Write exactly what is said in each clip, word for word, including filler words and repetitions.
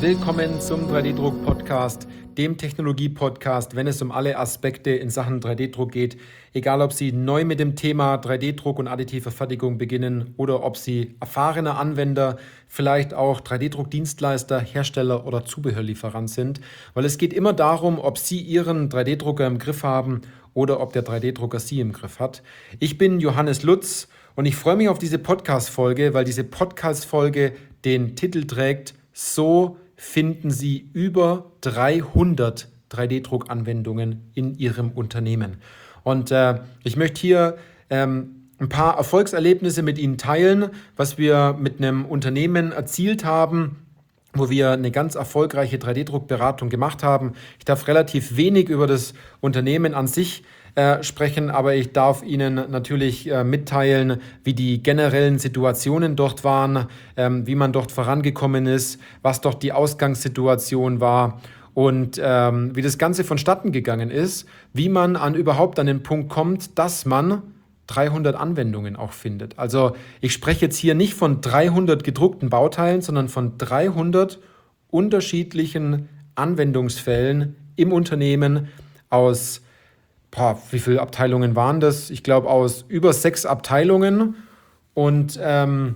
Willkommen zum drei D-Druck-Podcast, dem Technologie-Podcast, wenn es um alle Aspekte in Sachen drei D-Druck geht. Egal, ob Sie neu mit dem Thema drei D-Druck und additive Fertigung beginnen oder ob Sie erfahrener Anwender, vielleicht auch drei D-Druck-Dienstleister, Hersteller oder Zubehörlieferant sind. Weil es geht immer darum, ob Sie Ihren drei D-Drucker im Griff haben oder ob der drei D-Drucker Sie im Griff hat. Ich bin Johannes Lutz und ich freue mich auf diese Podcast-Folge, weil diese Podcast-Folge den Titel trägt: So finden Sie über dreihundert drei D-Druck-Anwendungen in Ihrem Unternehmen. Und äh, ich möchte hier ähm, ein paar Erfolgserlebnisse mit Ihnen teilen, was wir mit einem Unternehmen erzielt haben, wo wir eine ganz erfolgreiche drei D-Druck-Beratung gemacht haben. Ich darf relativ wenig über das Unternehmen an sich äh, sprechen, aber ich darf Ihnen natürlich äh, mitteilen, wie die generellen Situationen dort waren, ähm, wie man dort vorangekommen ist, was dort die Ausgangssituation war und ähm, wie das Ganze vonstatten gegangen ist, wie man an überhaupt an den Punkt kommt, dass man dreihundert Anwendungen auch findet. Also ich spreche jetzt hier nicht von dreihundert gedruckten Bauteilen, sondern von dreihundert unterschiedlichen Anwendungsfällen im Unternehmen aus, boah, wie viele Abteilungen waren das? Ich glaube aus über sechs Abteilungen und ähm,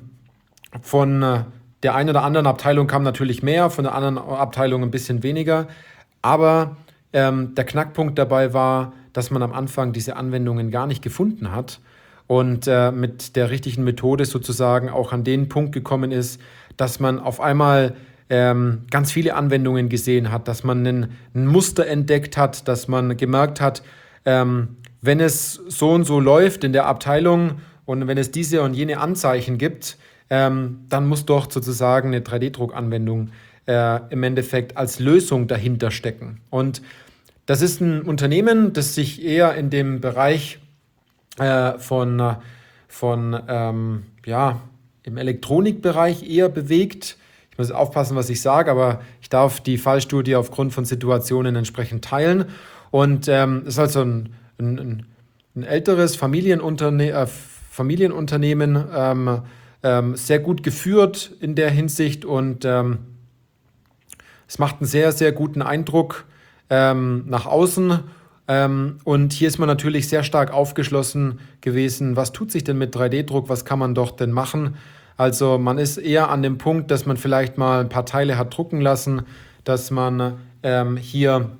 von der einen oder anderen Abteilung kam natürlich mehr, von der anderen Abteilung ein bisschen weniger, aber ähm, der Knackpunkt dabei war, dass man am Anfang diese Anwendungen gar nicht gefunden hat und äh, mit der richtigen Methode sozusagen auch an den Punkt gekommen ist, dass man auf einmal ähm, ganz viele Anwendungen gesehen hat, dass man ein, ein Muster entdeckt hat, dass man gemerkt hat, ähm, wenn es so und so läuft in der Abteilung und wenn es diese und jene Anzeichen gibt, ähm, dann muss doch sozusagen eine drei D-Druck-Anwendung äh, im Endeffekt als Lösung dahinter stecken. Und das ist ein Unternehmen, das sich eher in dem Bereich äh, von, von ähm, ja, im Elektronikbereich eher bewegt. Ich muss aufpassen, was ich sage, aber ich darf die Fallstudie aufgrund von Situationen entsprechend teilen. Und ähm, es ist also ein, ein, ein älteres Familienunterne- äh, Familienunternehmen, ähm, ähm, sehr gut geführt in der Hinsicht und ähm, es macht einen sehr, sehr guten Eindruck Ähm, nach außen ähm, und hier ist man natürlich sehr stark aufgeschlossen gewesen, was tut sich denn mit drei D-Druck, was kann man doch denn machen? Also man ist eher an dem Punkt, dass man vielleicht mal ein paar Teile hat drucken lassen, dass man ähm, hier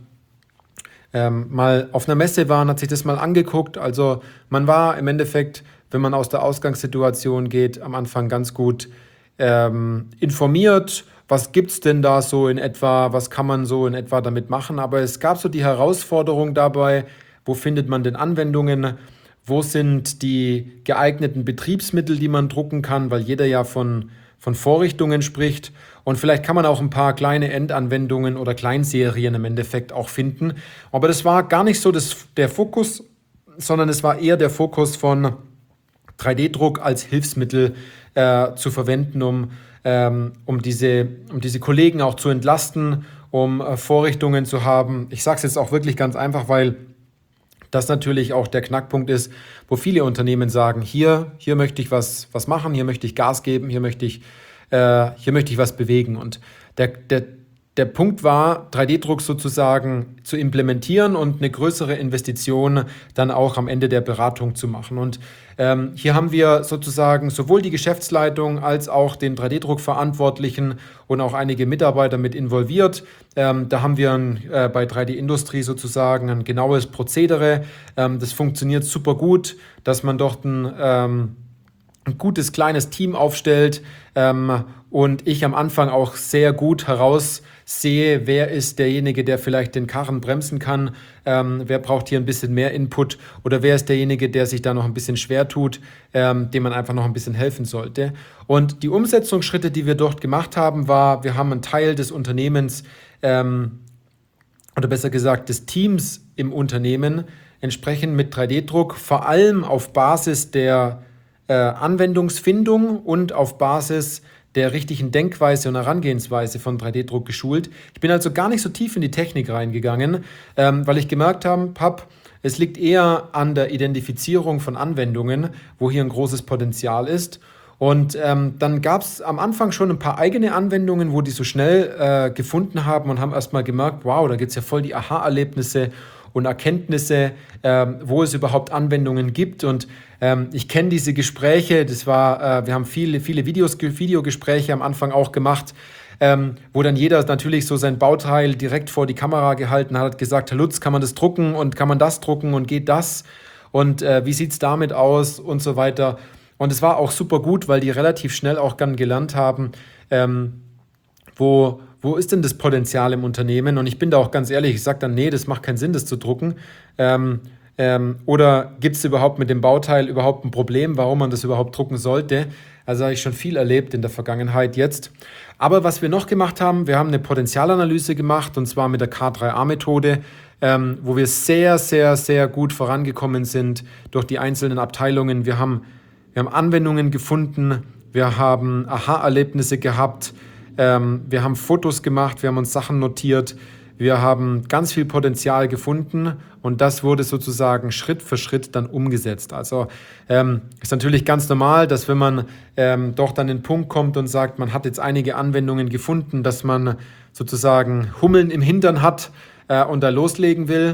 ähm, mal auf einer Messe war und hat sich das mal angeguckt. Also man war im Endeffekt, wenn man aus der Ausgangssituation geht, am Anfang ganz gut ähm, informiert. Was gibt es denn da so in etwa, was kann man so in etwa damit machen? Aber es gab so die Herausforderung dabei, wo findet man denn Anwendungen, wo sind die geeigneten Betriebsmittel, die man drucken kann, weil jeder ja von, von Vorrichtungen spricht und vielleicht kann man auch ein paar kleine Endanwendungen oder Kleinserien im Endeffekt auch finden. Aber das war gar nicht so das, der Fokus, sondern es war eher der Fokus von drei D-Druck als Hilfsmittel äh, zu verwenden, um Ähm, um diese, um diese Kollegen auch zu entlasten, um äh, Vorrichtungen zu haben. Ich sage es jetzt auch wirklich ganz einfach, weil das natürlich auch der Knackpunkt ist, wo viele Unternehmen sagen, hier, hier möchte ich was, was machen, hier möchte ich Gas geben, hier möchte ich, äh, hier möchte ich was bewegen. Und der, der, der Punkt war, drei D-Druck sozusagen zu implementieren und eine größere Investition dann auch am Ende der Beratung zu machen. Und ähm, hier haben wir sozusagen sowohl die Geschäftsleitung als auch den drei D-Druck-Verantwortlichen und auch einige Mitarbeiter mit involviert. Ähm, da haben wir ein, äh, bei drei D-Industrie sozusagen ein genaues Prozedere. Ähm, das funktioniert super gut, dass man dort ein ähm, ein gutes kleines Team aufstellt ähm, und ich am Anfang auch sehr gut heraussehe, wer ist derjenige, der vielleicht den Karren bremsen kann, ähm, wer braucht hier ein bisschen mehr Input oder wer ist derjenige, der sich da noch ein bisschen schwer tut, ähm, dem man einfach noch ein bisschen helfen sollte. Und die Umsetzungsschritte, die wir dort gemacht haben, war, wir haben einen Teil des Unternehmens ähm, oder besser gesagt des Teams im Unternehmen entsprechend mit drei D-Druck vor allem auf Basis der Äh, Anwendungsfindung und auf Basis der richtigen Denkweise und Herangehensweise von drei D-Druck geschult. Ich bin also gar nicht so tief in die Technik reingegangen, ähm, weil ich gemerkt habe, hab, es liegt eher an der Identifizierung von Anwendungen, wo hier ein großes Potenzial ist. Und ähm, dann gab es am Anfang schon ein paar eigene Anwendungen, wo die so schnell äh, gefunden haben und haben erstmal gemerkt, wow, da gibt es ja voll die Aha-Erlebnisse und Erkenntnisse, ähm, wo es überhaupt Anwendungen gibt. Und ähm, ich kenne diese Gespräche, das war, äh, wir haben viele, viele Videos, Videogespräche am Anfang auch gemacht, ähm, wo dann jeder natürlich so sein Bauteil direkt vor die Kamera gehalten hat, hat gesagt, Herr Lutz, kann man das drucken und kann man das drucken und geht das? Und äh, wie sieht es damit aus und so weiter. Und es war auch super gut, weil die relativ schnell auch dann gelernt haben, ähm, wo, wo ist denn das Potenzial im Unternehmen? Und ich bin da auch ganz ehrlich, ich sage dann, nee, das macht keinen Sinn, das zu drucken. Ähm, ähm, oder gibt es überhaupt mit dem Bauteil überhaupt ein Problem, warum man das überhaupt drucken sollte? Also habe ich schon viel erlebt in der Vergangenheit jetzt. Aber was wir noch gemacht haben, wir haben eine Potenzialanalyse gemacht, und zwar mit der K drei A-Methode, ähm, wo wir sehr, sehr, sehr gut vorangekommen sind durch die einzelnen Abteilungen. Wir haben Wir haben Anwendungen gefunden, wir haben Aha-Erlebnisse gehabt, ähm, wir haben Fotos gemacht, wir haben uns Sachen notiert, wir haben ganz viel Potenzial gefunden und das wurde sozusagen Schritt für Schritt dann umgesetzt. Also ähm, ist natürlich ganz normal, dass wenn man ähm, doch dann den Punkt kommt und sagt, man hat jetzt einige Anwendungen gefunden, dass man sozusagen Hummeln im Hintern hat äh, und da loslegen will.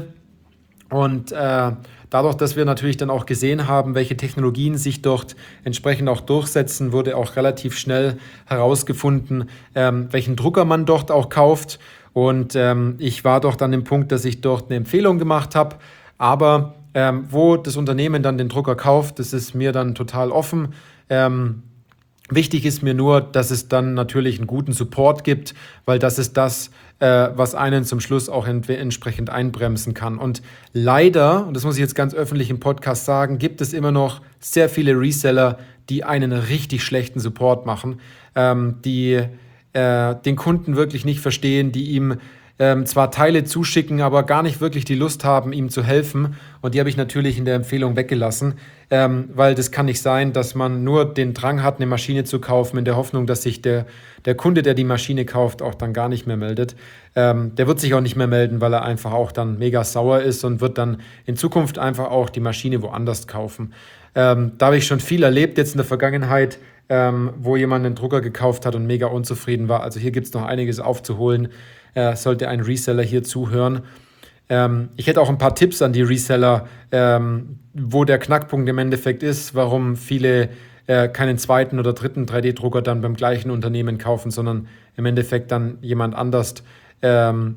Und äh, dadurch, dass wir natürlich dann auch gesehen haben, welche Technologien sich dort entsprechend auch durchsetzen, wurde auch relativ schnell herausgefunden, ähm, welchen Drucker man dort auch kauft. Und ähm, ich war doch dann im Punkt, dass ich dort eine Empfehlung gemacht habe. Aber ähm, wo das Unternehmen dann den Drucker kauft, das ist mir dann total offen. Ähm, Wichtig ist mir nur, dass es dann natürlich einen guten Support gibt, weil das ist das, äh, was einen zum Schluss auch ent- entsprechend einbremsen kann. Und leider, und das muss ich jetzt ganz öffentlich im Podcast sagen, gibt es immer noch sehr viele Reseller, die einen richtig schlechten Support machen, ähm, die äh, den Kunden wirklich nicht verstehen, die ihm ähm, zwar Teile zuschicken, aber gar nicht wirklich die Lust haben, ihm zu helfen. Und die habe ich natürlich in der Empfehlung weggelassen, ähm, weil das kann nicht sein, dass man nur den Drang hat, eine Maschine zu kaufen, in der Hoffnung, dass sich der, der Kunde, der die Maschine kauft, auch dann gar nicht mehr meldet. Ähm, der wird sich auch nicht mehr melden, weil er einfach auch dann mega sauer ist und wird dann in Zukunft einfach auch die Maschine woanders kaufen. Ähm, da habe ich schon viel erlebt jetzt in der Vergangenheit, ähm, wo jemand einen Drucker gekauft hat und mega unzufrieden war. Also hier gibt es noch einiges aufzuholen. Äh, sollte ein Reseller hier zuhören. Ähm, ich hätte auch ein paar Tipps an die Reseller, ähm, wo der Knackpunkt im Endeffekt ist, warum viele äh, keinen zweiten oder dritten drei D-Drucker dann beim gleichen Unternehmen kaufen, sondern im Endeffekt dann jemand anders ähm,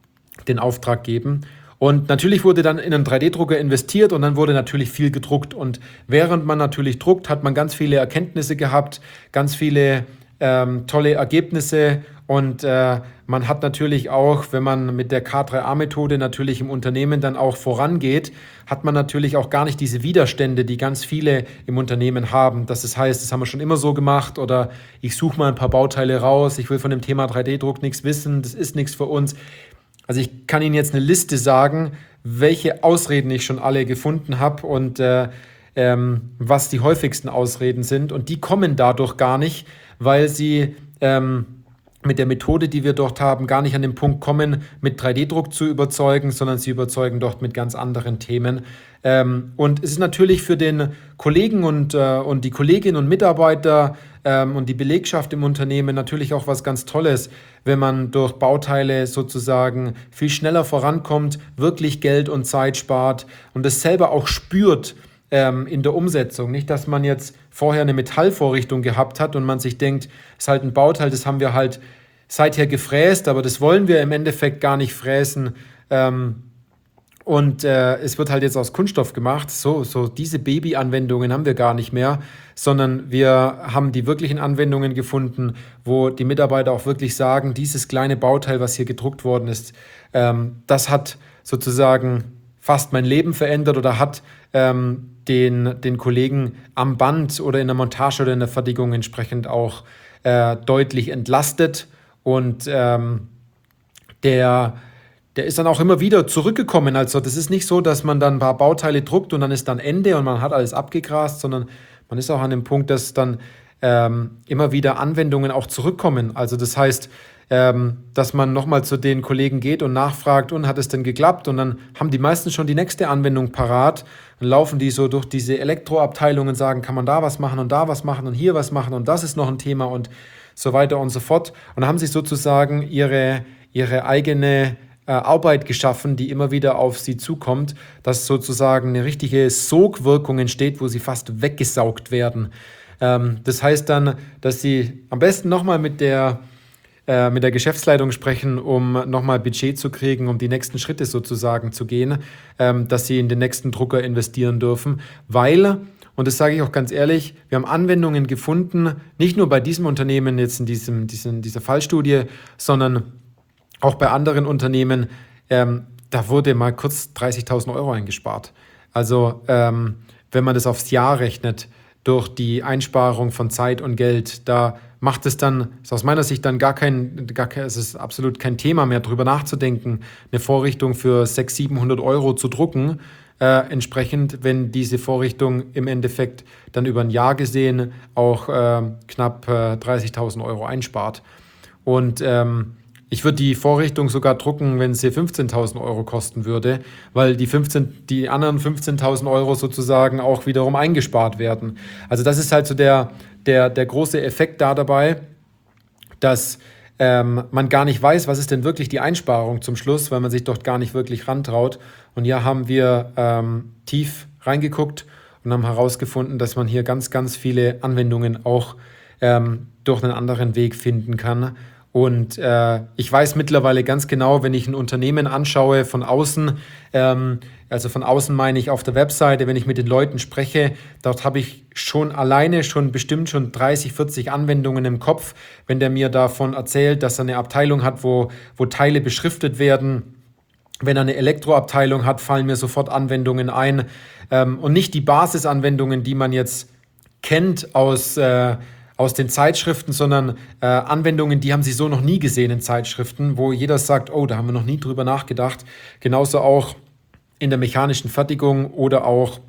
den Auftrag geben. Und natürlich wurde dann in einen drei D-Drucker investiert und dann wurde natürlich viel gedruckt. Und während man natürlich druckt, hat man ganz viele Erkenntnisse gehabt, ganz viele ähm, tolle Ergebnisse. Und äh, man hat natürlich auch, wenn man mit der K drei A-Methode natürlich im Unternehmen dann auch vorangeht, hat man natürlich auch gar nicht diese Widerstände, die ganz viele im Unternehmen haben. Das heißt, das haben wir schon immer so gemacht oder ich suche mal ein paar Bauteile raus, ich will von dem Thema drei D-Druck nichts wissen, das ist nichts für uns. Also ich kann Ihnen jetzt eine Liste sagen, welche Ausreden ich schon alle gefunden habe und äh, ähm, was die häufigsten Ausreden sind. Und die kommen dadurch gar nicht, weil sie ähm, mit der Methode, die wir dort haben, gar nicht an den Punkt kommen, mit drei D-Druck zu überzeugen, sondern sie überzeugen dort mit ganz anderen Themen. Ähm, und es ist natürlich für den Kollegen und, äh, und die Kolleginnen und Mitarbeiter ähm, und die Belegschaft im Unternehmen natürlich auch was ganz Tolles, wenn man durch Bauteile sozusagen viel schneller vorankommt, wirklich Geld und Zeit spart und das selber auch spürt ähm, in der Umsetzung. Nicht, dass man jetzt vorher eine Metallvorrichtung gehabt hat und man sich denkt, es ist halt ein Bauteil, das haben wir halt seither gefräst, aber das wollen wir im Endeffekt gar nicht fräsen. Ähm, Und äh, es wird halt jetzt aus Kunststoff gemacht. So, so diese Baby-Anwendungen haben wir gar nicht mehr, sondern wir haben die wirklichen Anwendungen gefunden, wo die Mitarbeiter auch wirklich sagen, dieses kleine Bauteil, was hier gedruckt worden ist, ähm, das hat sozusagen fast mein Leben verändert oder hat ähm, den, den Kollegen am Band oder in der Montage oder in der Fertigung entsprechend auch äh, deutlich entlastet. Und ähm, der Der ist dann auch immer wieder zurückgekommen. Also das ist nicht so, dass man dann ein paar Bauteile druckt und dann ist dann Ende und man hat alles abgegrast, sondern man ist auch an dem Punkt, dass dann ähm, immer wieder Anwendungen auch zurückkommen. Also das heißt, ähm, dass man nochmal zu den Kollegen geht und nachfragt, und hat es denn geklappt? Und dann haben die meisten schon die nächste Anwendung parat. Dann laufen die so durch diese Elektroabteilungen und sagen, kann man da was machen und da was machen und hier was machen und das ist noch ein Thema und so weiter und so fort. Und dann haben sie sozusagen ihre, ihre eigene äh, Arbeit geschaffen, die immer wieder auf sie zukommt, dass sozusagen eine richtige Sogwirkung entsteht, wo sie fast weggesaugt werden. Ähm, das heißt dann, dass sie am besten nochmal mit der mit der Geschäftsleitung sprechen, um nochmal Budget zu kriegen, um die nächsten Schritte sozusagen zu gehen, ähm, dass sie in den nächsten Drucker investieren dürfen, weil, und das sage ich auch ganz ehrlich, wir haben Anwendungen gefunden, nicht nur bei diesem Unternehmen jetzt in diesem, diesem, dieser Fallstudie, sondern auch bei anderen Unternehmen, ähm, da wurde mal kurz dreißigtausend Euro eingespart. Also ähm, wenn man das aufs Jahr rechnet, durch die Einsparung von Zeit und Geld, da macht es dann, ist aus meiner Sicht dann gar kein, gar kein, es ist absolut kein Thema mehr, darüber nachzudenken, eine Vorrichtung für sechshundert, siebenhundert Euro zu drucken, äh, entsprechend, wenn diese Vorrichtung im Endeffekt dann über ein Jahr gesehen auch äh, knapp äh, dreißigtausend Euro einspart. Und ähm, ich würde die Vorrichtung sogar drucken, wenn sie fünfzehntausend Euro kosten würde, weil die, fünfzehn, die anderen fünfzehntausend Euro sozusagen auch wiederum eingespart werden. Also das ist halt so der, der, der große Effekt da dabei, dass ähm, man gar nicht weiß, was ist denn wirklich die Einsparung zum Schluss, weil man sich dort gar nicht wirklich rantraut. Und hier haben wir ähm, tief reingeguckt und haben herausgefunden, dass man hier ganz, ganz viele Anwendungen auch ähm, durch einen anderen Weg finden kann. Und äh, ich weiß mittlerweile ganz genau, wenn ich ein Unternehmen anschaue von außen, ähm, also von außen meine ich auf der Webseite, wenn ich mit den Leuten spreche, dort habe ich schon alleine schon bestimmt schon dreißig, vierzig Anwendungen im Kopf, wenn der mir davon erzählt, dass er eine Abteilung hat, wo, wo Teile beschriftet werden. Wenn er eine Elektroabteilung hat, fallen mir sofort Anwendungen ein. Ähm, und nicht die Basisanwendungen, die man jetzt kennt aus äh, aus den Zeitschriften, sondern äh, Anwendungen, die haben sie so noch nie gesehen in Zeitschriften, wo jeder sagt, oh, da haben wir noch nie drüber nachgedacht. Genauso auch in der mechanischen Fertigung oder auch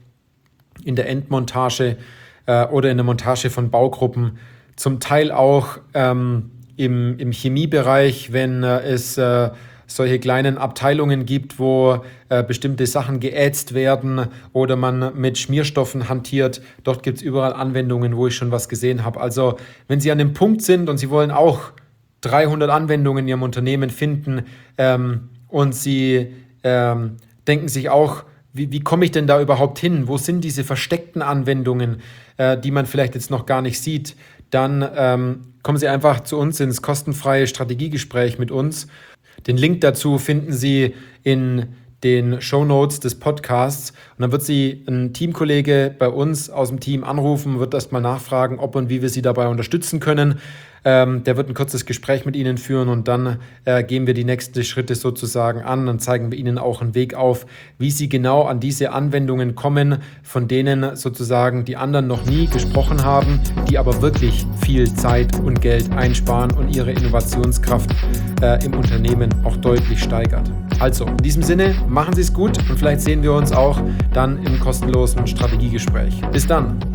in der Endmontage äh, oder in der Montage von Baugruppen. Zum Teil auch ähm, im, im Chemiebereich, wenn äh, es äh, solche kleinen Abteilungen gibt, wo äh, bestimmte Sachen geätzt werden oder man mit Schmierstoffen hantiert. Dort gibt es überall Anwendungen, wo ich schon was gesehen habe. Also wenn Sie an dem Punkt sind und Sie wollen auch dreihundert Anwendungen in Ihrem Unternehmen finden ähm, und Sie ähm, denken sich auch, wie, wie komme ich denn da überhaupt hin? Wo sind diese versteckten Anwendungen, äh, die man vielleicht jetzt noch gar nicht sieht? Dann ähm, kommen Sie einfach zu uns ins kostenfreie Strategiegespräch mit uns. Den Link dazu finden Sie in den Shownotes des Podcasts. Und dann wird Sie ein Teamkollege bei uns aus dem Team anrufen, wird erstmal nachfragen, ob und wie wir Sie dabei unterstützen können. Ähm, der wird ein kurzes Gespräch mit Ihnen führen und dann äh, gehen wir die nächsten Schritte sozusagen an. Dann zeigen wir Ihnen auch einen Weg auf, wie Sie genau an diese Anwendungen kommen, von denen sozusagen die anderen noch nie gesprochen haben, die aber wirklich viel Zeit und Geld einsparen und Ihre Innovationskraft äh, im Unternehmen auch deutlich steigert. Also, in diesem Sinne, machen Sie es gut und vielleicht sehen wir uns auch dann im kostenlosen Strategiegespräch. Bis dann!